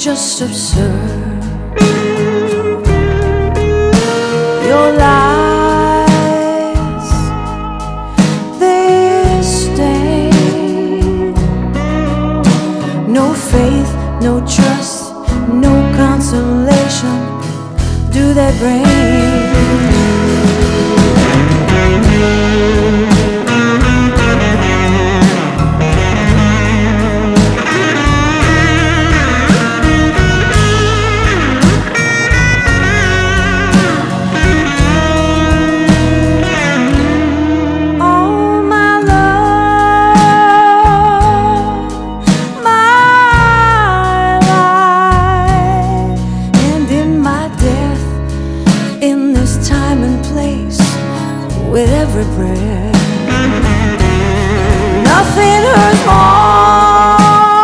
just absurd. Your lies, they stain. No faith, no trust, no consolation do they bring. In this time and place, with every breath, nothing hurts more.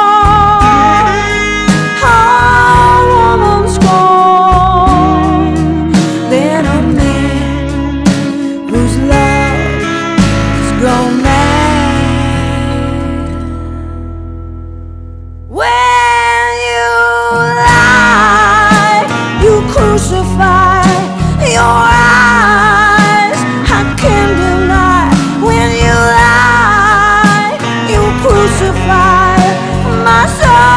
A woman's scorn than a man whose love has gone mad. When you lie, you crucify your eyes. I can't deny. When you lie, you crucify my soul.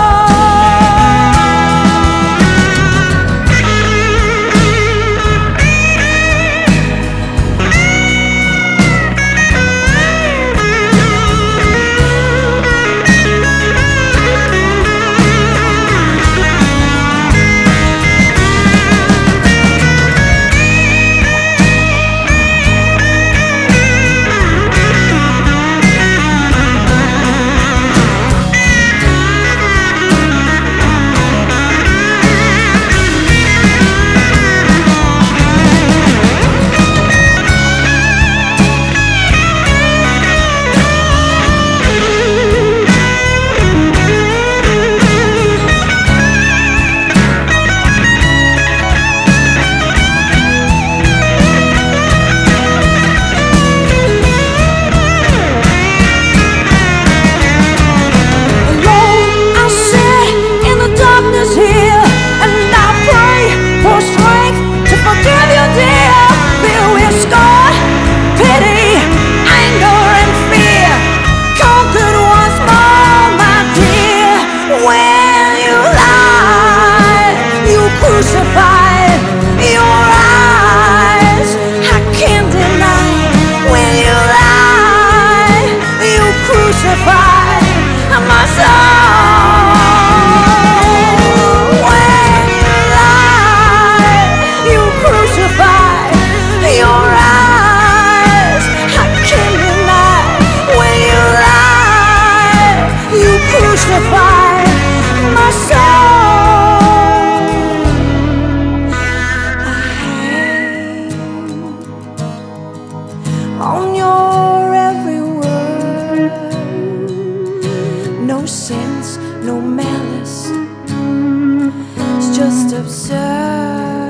Crucify your eyes. I can't deny. When you lie, you crucify my soul. When you lie, you crucify your eyes. I can't deny. When you lie, you crucify my soul. On your every word, no sense, no malice, it's just absurd.